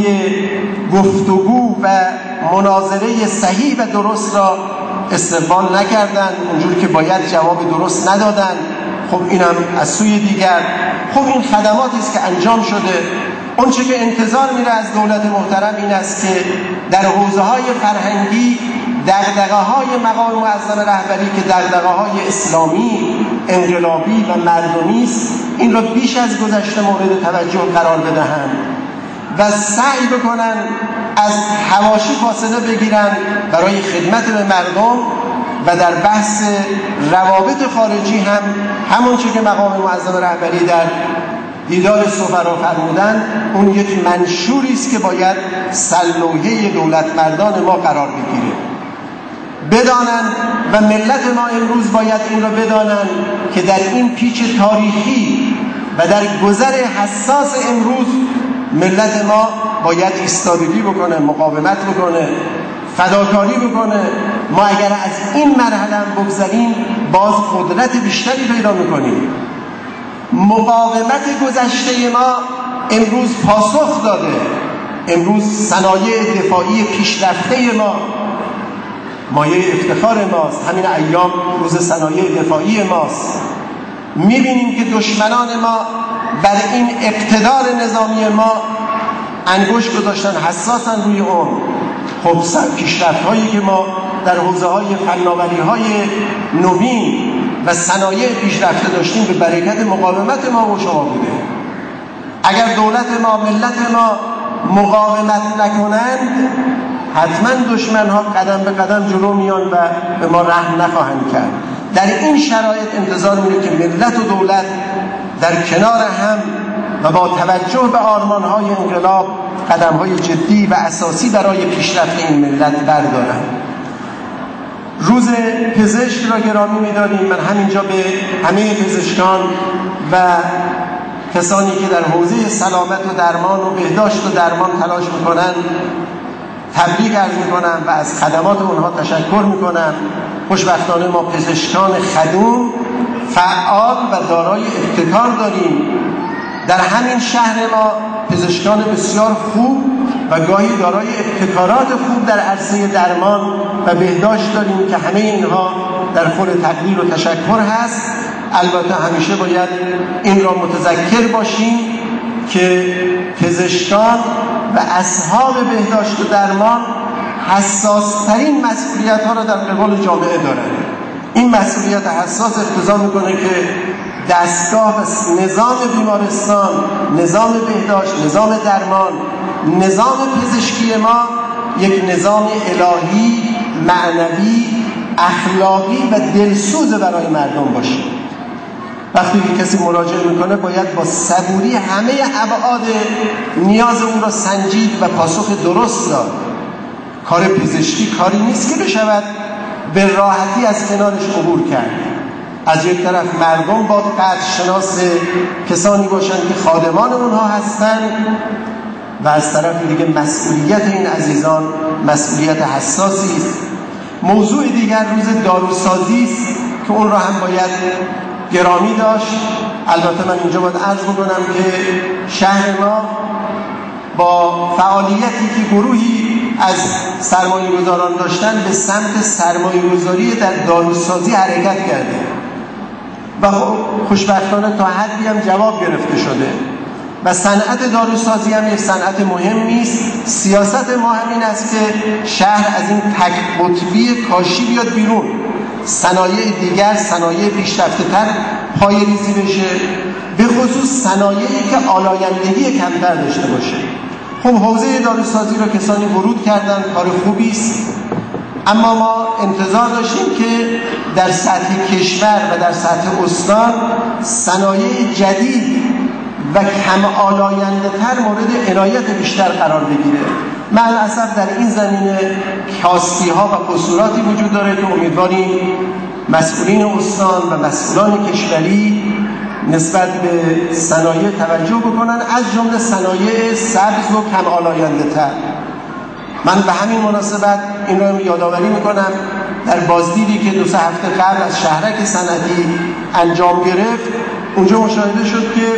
گفتگو و مناظره صحیح و درست را استقبال نکردن، اونجور که باید جواب درست ندادن. خب اینم از سوی دیگر خب این خدماتی است که انجام شده. اون چه که انتظار میره از دولت محترم این است که در حوزه‌های فرهنگی دغدغه‌های مقام معظم رهبری که دغدغه‌های اسلامی، انقلابی و مردمی است، این را بیش از گذشته مورد توجه قرار بدهند و سعی بکنن از حواشی فاصله بگیرن برای خدمت به مردم و در بحث روابط خارجی هم همون چه که مقام معظم رهبری در دیدار سفرا فرمودن، اون یک منشوری است که باید سلوحه دولت مردان ما قرار بگیره. بدانند و ملت ما امروز باید این را بدانند که در این پیچ تاریخی و در گذر حساس امروز ملت ما باید ایستادگی بکنه، مقاومت بکنه، فداکاری بکنه. ما اگر از این مرحله بگذریم باز قدرت بیشتری پیدا میکنیم. مقاومت گذشته ما امروز پاسخ داده. امروز صنایع دفاعی پیشرفته ما مایه افتخار ماست. همین ایام روز صنایع دفاعی ماست. میبینیم که دشمنان ما بر این اقتدار نظامی ما انگشت گذاشتن، حساسن روی اون. خب پیشرفت‌هایی که ما در حوزه‌های فناوری‌های نوین و صنایع پیشرفته داشتیم به برکت مقاومت ما و شما بوده. اگر دولت ما، ملت ما مقاومت نکنند حتما دشمن‌ها قدم به قدم جلو میان و به ما رحم نخواهند کرد. در این شرایط انتظار میره که ملت و دولت در کنار هم و با توجه به آرمان‌های انقلاب قدم‌های جدی و اساسی برای پیشرفت این ملت بردارند. روز پزشک را گرامی می‌داریم. من همینجا به همه پزشکان و کسانی که در حوزه سلامت و درمان و بهداشت و درمان تلاش می‌کنند تبریک عرض می‌کنم و از خدمات اونها تشکر می‌کنم. خوشبختانه ما پزشکان خدوم، فعال و دارای ابتکار داریم. در همین شهر ما پزشکان بسیار خوب و گاهی دارای ابتکارات خوب در عرصه درمان و بهداشت داریم که همه اینها در خور تقدیر و تشکر هست. البته همیشه باید این را متذکر باشیم که پزشکان و اصحاب بهداشت و درمان حساسترین مسئولیت ها را در قبال جامعه دارند. این مسئولیت حساس اقتضا میکنه که دستگاه و نظام بیمارستان، نظام بهداشت، نظام درمان، نظام پزشکی ما یک نظام الهی، معنوی، اخلاقی و دلسوز برای مردم باشه. وقتی کسی مراجعه میکنه باید با صبوری همه ابعاد نیاز اون را سنجید و پاسخ درست داد. کار پزشکی کاری نیست که بشود به راحتی از کنارش عبور کرد. از یک طرف مردم با قدر شناس کسانی باشند که خادمان اونها هستند و از طرف دیگه مسئولیت این عزیزان مسئولیت حساسی است. موضوع دیگر روز داروسازی است که اون را هم باید گرامی داشت. البته من اینجا باید عرض بکنم که شهر ما با فعالیتی که گروهی از سرمایه‌گذاران داشتن به سمت سرمایه‌گذاری در داروسازی حرکت کرده و خوشبختانه تا حدی هم جواب گرفته شده و صنعت داروسازی هم یک صنعت مهمی است. سیاست ما همین است که شهر از این تک قطبی کاشی بیاد بیرون، صنایع دیگر، صنایع پیشرفته‌تر پایه‌ریزی بشه، به خصوص صنایعی که آلایندگی کمتر داشته باشه. خب حوزه داروسازی را کسانی ورود کردن، کار خوبی است، اما ما انتظار داشتیم که در سطح کشور و در سطح استان صنایع جدید و کم آلاینده تر مورد عنایت بیشتر قرار بگیره. معلاسف در این زمینه کاستی ها و قصوراتی وجود داره که امیدواریم مسئولین استان و مسئولان کشوری نسبت به صنایع توجه بکنن، از جمله صنایع سبز و کم آلاینده تر. من به همین مناسبت این رو یادآوری میکنم در بازدیدی که 2-3 هفته قبل از شهرک صنعتی انجام گرفت، اونجا مشاهده شد که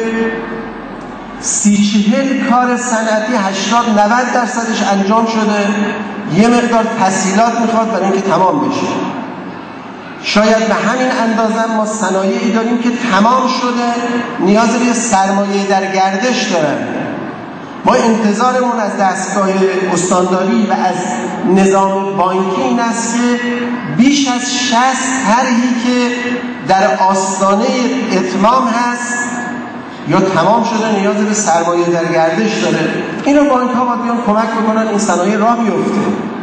30-40 کار صنعتی 80-90% انجام شده، یه مقدار تسهیلات میخواد برای اینکه تمام بشه. شاید به همین اندازه ما صنایعی داریم که تمام شده، نیاز به سرمایه در گردش دارن. ما انتظارمون از دستگاه استانداری و از نظام بانکی این است که بیش از 60 طرحی که در آستانه اتمام هست یا تمام شده نیاز به سرمایه در گردش داره. اینو بانک ها باید بیان کمک بکنن این صنایع راه بیفته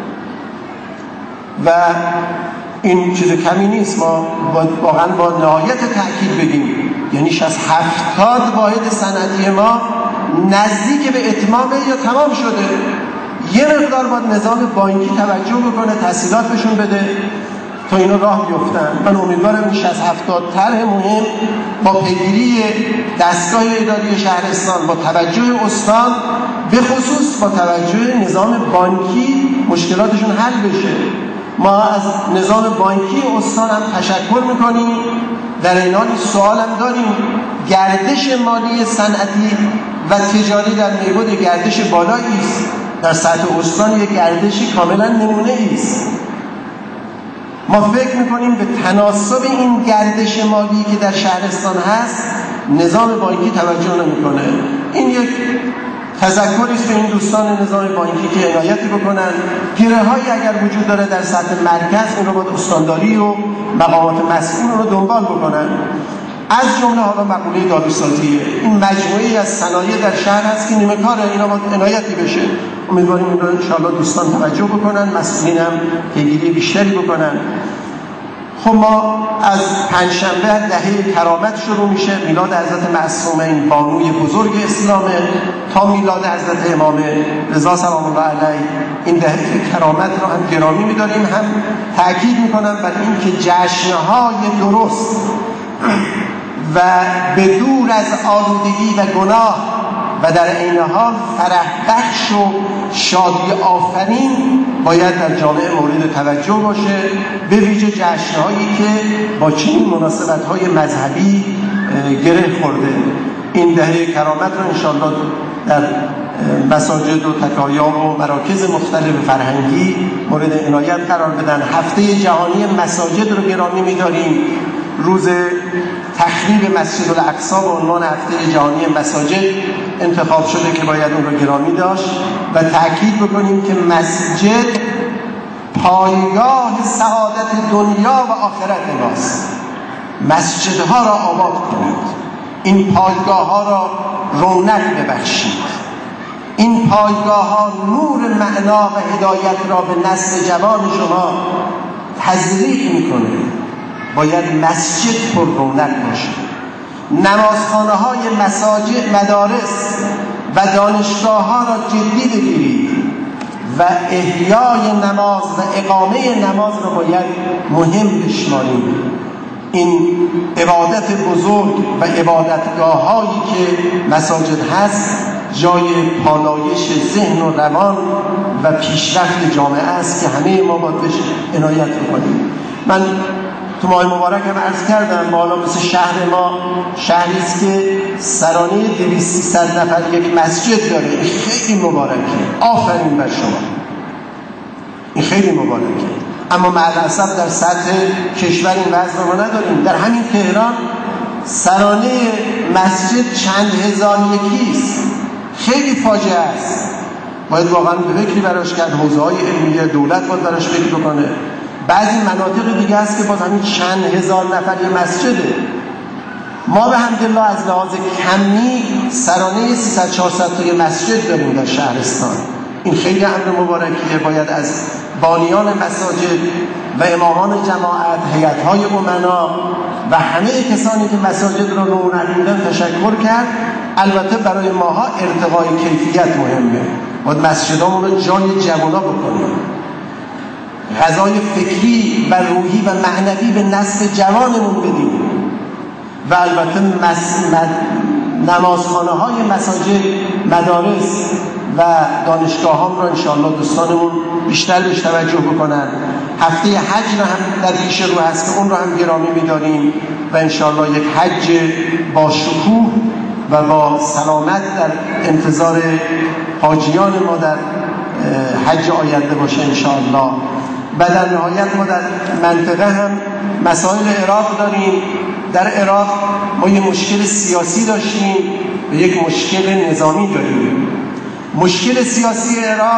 و این چیز کمی نیست. ما واقعا با نهایت تأکید بگیم یعنی 60-70 واحد صنعتی ما نزدیک به اتمامه یا تمام شده. یه مقدار باید نظام بانکی توجه بکنه، تسهیلات بهشون بده تا اینا راه بیفتن. من امیدوارم این 60-70 طرح مهم با پیگیری دستگاه اداری شهرستان، با توجه استان، به خصوص با توجه نظام بانکی مشکلاتشون حل بشه. ما از نظام بانکی استان هم تشکر میکنیم. در این حال سوال هم داریم، گردش مالی صنعتی و تجاری در میبود گردش بالایی است، در سطح استان یک گردشی کاملا نمونه است. ما فکر میکنیم به تناسب این گردش مالی که در شهرستان هست نظام بانکی توجه نمیکنه. این یک تذکری است به این دوستان نظام بانکی که عنایتی بکنن. گره‌هایی اگر وجود داره در سطح مرکز، این رو باید استانداری و مقامات مسئول رو دنبال بکنن. از جمله حالا مقوله داروسازی، این مجموعه‌ای از صنایع در شهر هست که نیمه کاره، اینا باید عنایتی بشه. امیدواریم این رو انشاءالله دوستان توجه بکنن، مسئولین هم پیگیری بیشتری بکنن. خب ما از پنجشنبه دهه کرامت شروع میشه، میلاد حضرت معصومین بانوی بزرگ اسلامه، تا میلاد حضرت امام رضا سلام الله علیه. این دهه کرامت رو هم گرامی می‌داریم، هم تأکید میکنم بر این که جشن‌های درست و به دور از آلودگی و گناه و در عین حال فرح بخش و شادی آفرین باید در جامعه مورد توجه باشه، به ویژه جشن‌هایی که با چنین مناسبت‌های مذهبی گره خورده. این دهه کرامت رو انشاءالله در مساجد و تکایا و مراکز مختلف فرهنگی مورد عنایت قرار بدن. هفته جهانی مساجد رو گرامی می‌داریم. روز تخریب مسجد الاقصی به عنوان هفته جهانی مساجد انتخاب شده که باید اون رو گرامی داشت و تأکید بکنیم که مسجد پایگاه سعادت دنیا و آخرت ماست. مسجدها را آباد کنید، این پایگاه ها را رونق ببخشید. این پایگاه ها نور معنا و هدایت را به نسل جوان شما تزریق میکنه. باید مسجد پر رونق باشه. نمازخانه های مساجد، مدارس و دانشگاه ها را جدی بگیرید و احیای نماز و اقامه نماز را باید مهم بشمارید. این عبادت بزرگ و عبادتگاه هایی که مساجد هست جای پالایش ذهن و روان و پیشرفت جامعه است که همه ما باید بهش عنایت بکنیم. من تو ماه مبارک هم عرض کردم، بالا مثل شهر ما شهری است که سرانه 200-300 نفر یک مسجد داره. این خیلی مبارکه، آفرین بر شما، این خیلی مبارکه. اما معل‌اسف در سطح کشور این وضع رو نداریم. در همین تهران سرانه مسجد چند هزار یکیست، خیلی فاجعه است. باید واقعا به فکری براش کرد، حوزه‌های علمیه دولت باید براش فکر بکنه. بعضی مناطق دیگه هست که باز همین چند هزار نفر یه مسجده. ما به حمدالله از لحاظ کمی سرانه 300-400 تا یه مسجد داریم در شهرستان. این خیلی امر مبارکیه. باید از بانیان مساجد و امامان جماعت، هیئت‌های امنا و همه کسانی که مساجد را رونق میدن تشکر کرد. البته برای ماها ارتقای کیفیت مهمه. باید مسجدامون رو جای جوانا بکنیم، غذای فکری و روحی و معنوی به نسل جوانمون بدیم و البته نمازخانه های مساجد، مدارس و دانشگاه ها را انشاءالله دوستانمون بیشتر بهش توجه بکنن. هفته حج را هم در پیش رو هست که اون را هم گرامی می‌داریم و انشاءالله یک حج با شکوه و با سلامت در انتظار حاجیان ما در حج آینده باشه انشاءالله. و در نهایت ما در منطقه هم مسائل عراق داریم. در عراق ما یک مشکل سیاسی داشتیم و یک مشکل نظامی داریم. مشکل سیاسی عراق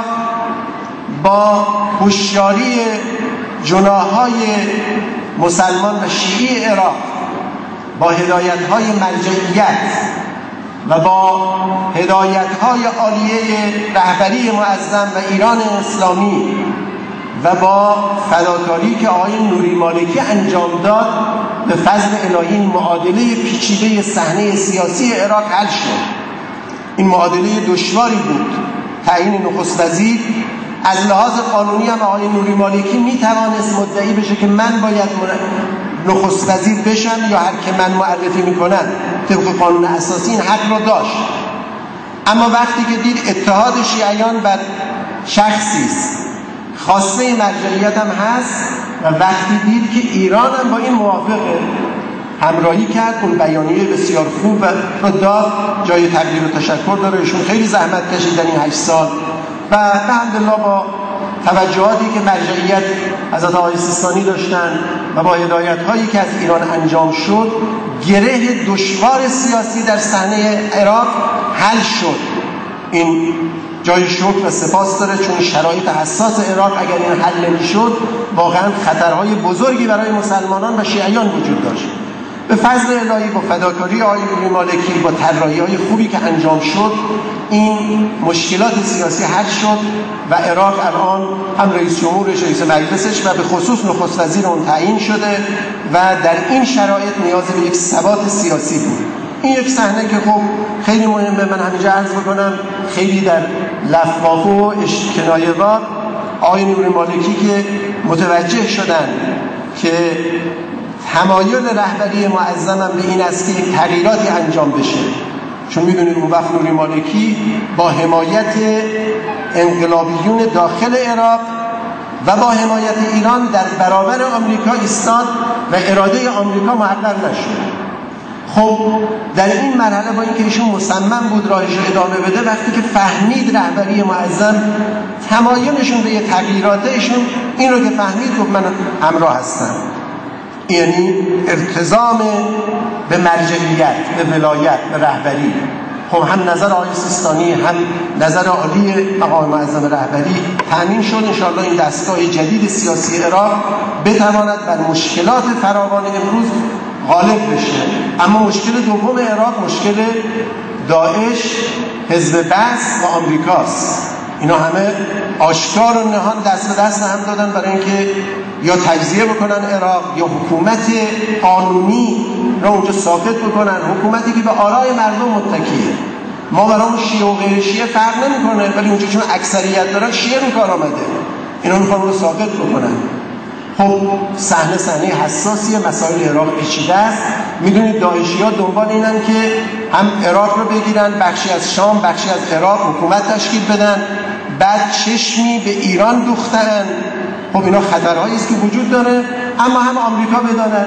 با هوشیاری جناح‌های مسلمان و شیعی عراق، با هدایت‌های مرجعیت و با هدایت‌های عالیه رهبری معظم و ایران اسلامی و با فداکاری که آقای نوری مالکی انجام داد، به فضل الهی این معادله پیچیده صحنه سیاسی عراق حل شد. این معادله دشواری بود، تعیین نخست وزیر، از لحاظ قانونی هم آقای نوری مالکی میتوانست مدعی بشه که من باید نخست وزیر بشم یا هر که من معرفی میکنن طبق قانون اساسی این حق رو داشت. اما وقتی که دید اتحاد شیعیان بر شخصی است، خواسته مرجعیت هم هست، و وقتی دید که ایران هم با این موافقه، همراهی کرد. اون بیانیه بسیار خوب رو داد، جای تقدیر و تشکر داره. ایشون خیلی زحمت کشیدن این 8 سال و الحمدلله با توجهاتی که مرجعیت حضرت آقای سیستانی داشتن و با هدایت‌هایی که از ایران انجام شد، گره دشوار سیاسی در صحنه عراق حل شد. این جای شکر و سپاس داره، چون شرایط حساس عراق اگر این حل نمی‌شد واقعا خطرهای بزرگی برای مسلمانان و شیعیان وجود داشت. به فضل الهی، با فداکاری آقای نوری مالکی، با طراحی‌های خوبی که انجام شد، این مشکلات سیاسی حل شد و عراق الان هم رئیس جمهورش، رئیس مجلسش و به خصوص نخست وزیر اون تعیین شده و در این شرایط نیاز به یک ثبات سیاسی بود. این یک صحنه که خب خیلی مهمه. من همینجا عرض بکنم خیلی در لفافه و کنایه‌وار آقای نوری مالکی که متوجه شدن که تمایل رهبری معظمم به این است که یک تغییراتی انجام بشه، چون میدونید اون وقت نوری مالکی با حمایت انقلابیون داخل عراق و با حمایت ایران در برابر آمریکا ایستاد و اراده آمریکا محقق نشد. خب در این مرحله با اینکه ایشون مصمم بود راهش رو ادامه بده، وقتی که فهمید رهبری معظم تمایلشون به یه تغییراته، ایشون این رو که فهمید گفت من همراه هستم. یعنی التزام به مرجعیت، به ولایت، به رهبری. خب هم نظر آقای سیستانی هم نظر عالی مقام معظم رهبری تامین شد. انشاءالله این دستگاه جدید سیاسی عراق بتواند بر مشکلات فراوان امروز غالب بشه. اما مشکل دوم عراق مشکل داعش، حزب بعث و آمریکاست. اینا همه آشکار و نهان دست به دست هم دادن برای اینکه یا تجزیه بکنن عراق یا حکومت قانونی را اونجا ساقط بکنن، حکومتی که به آرای مردم متکیه. ما برامون شیعه و غیر شیعه فرق نمیکنه، ولی اونجا چون اکثریت دارن شیعه رو کار آمده، اینا میخوان رو ساقط بکنن. خب صحنه حساسی، مسائل عراق پیچیده است. میدونید داعشی‌ها دنبال اینن که هم عراق رو بگیرن، بخشی از شام، بخشی از عراق حکومت تشکیل بدن، بعد چشمی به ایران دوختن. خب اینا خطرهایی است که وجود داره. اما هم آمریکا بدانند،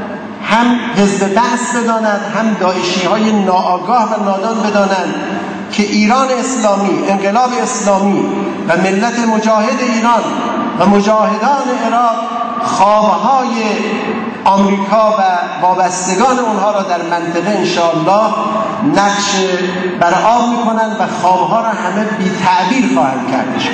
هم حزب بعث بدانند، هم داعشی‌های ناآگاه و نادان بدانند که ایران اسلامی، انقلاب اسلامی و ملت مجاهد ایران و مجاهدان عراق خوابهای آمریکا و وابستگان اونها را در منطقه انشاءالله نقش بر آب میکنن و خوابها را همه بی تعبیر خواهند کردش.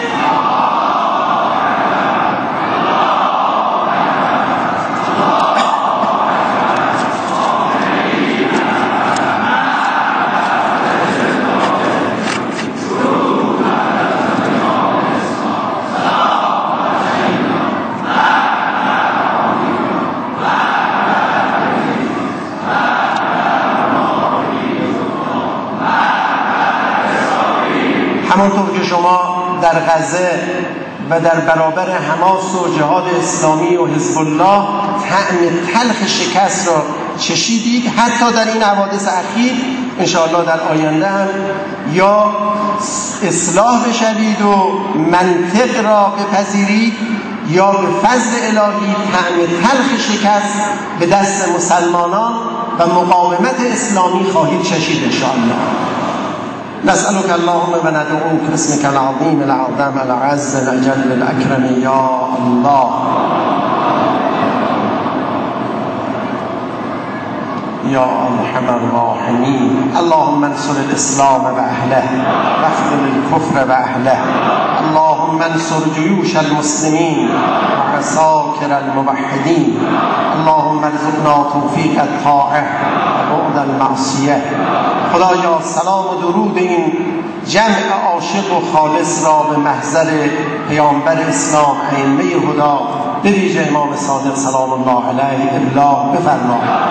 همونطور که شما در غزه و در برابر حماس و جهاد اسلامی و حزب الله طعم تلخ شکست را چشیدید، حتی در این حوادث اخیر انشاءالله در آینده هم یا اصلاح بشوید و منطق را بپذیرید یا به فضل الهی طعم تلخ شکست به دست مسلمانان و مقاومت اسلامی خواهید چشید انشاءالله. نسألك اللهم وندعوك باسمك العظيم الأعظم الأعز الأجل الأكرم يا الله يا أرحم الراحمين. اللهم انصر الإسلام وأهله واخذل الكفر وأهله. اللهم انصر جيوش المسلمين وعساكر الموحدين. اللهم ارزقنا توفيق الطاعة وبعد المعصية. خدایا سلام و درود این جمع عاشق و خالص را به محضر پیامبر اسلام ائمه هدا به ویژه امام صادق سلام الله علیه ابلاغ بفرما.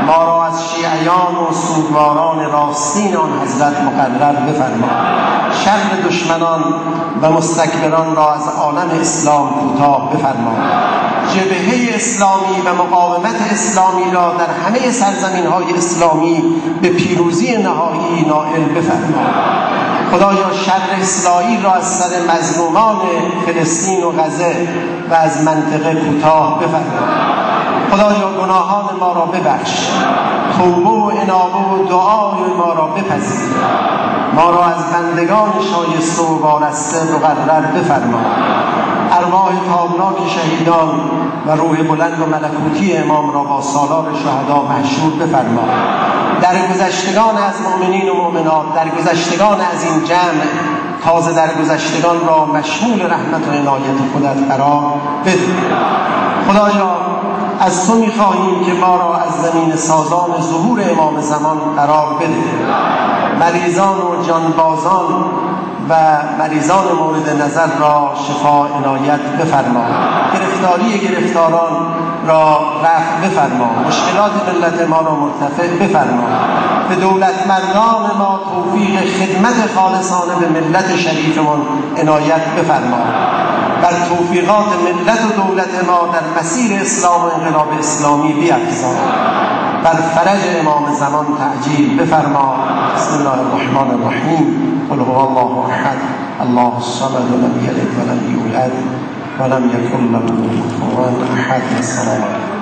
ما را از شیعیان و سوگواران راستین آن حضرت مقرر بفرما. شر دشمنان و مستکبران را از عالم اسلام کوتاه بفرما. جبهه اسلامی و مقاومت اسلامی را در همه سرزمین‌های اسلامی به پیروزی نهایی نائل بفرما. خدایا شر اسرائیل را از سر مظلومان فلسطین و غزه و از منطقه کوتاه بفرما. خدایا گناهان ما را ببخش، توبه و انابه و دعای ما را بپذیر. ما را از بندگان شایسته و وارسته مقرر بفرما. ارواح تابناک شهیدان و روح بلند و ملکوتی امام را با سالار شهدا محشور بفرما. درگذشتگان از مؤمنین و مؤمنات، درگذشتگان از این جمع، تازه درگذشتگان را مشمول رحمت و عنایت خودت قرار بده. خدایا از تو می‌خواهیم که ما را از زمین سازان ظهور امام زمان قرار بده. مریضان و جانبازان و مریضان مورد نظر را شفا عنایت بفرما. گرفتاران را رفع بفرما. مشکلات ملت ما را مرتفع بفرما. به دولتمردان ما توفیق خدمت خالصانه به ملت شریفمان عنایت بفرما. بر توفیقات ملت و دولت ما در مسیر اسلام و انقلاب اسلامی بیفزا. بر فرج امام زمان تعجیل بفرما. بسم الله الرحمن الرحیم. قل هو الله احد الله الصمد لم یلد ولم یولد ولم یکن له کفوا احد. السلام علیکم.